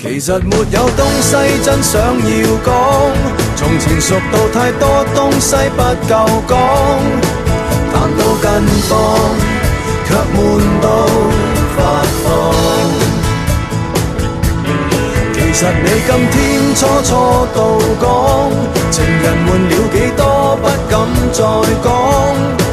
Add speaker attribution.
Speaker 1: 其實沒有東西真想要講，從前熟到太多東西不夠講，談到近況卻悶到發慌。其實你今天初初到講，情人換了幾多不敢再講。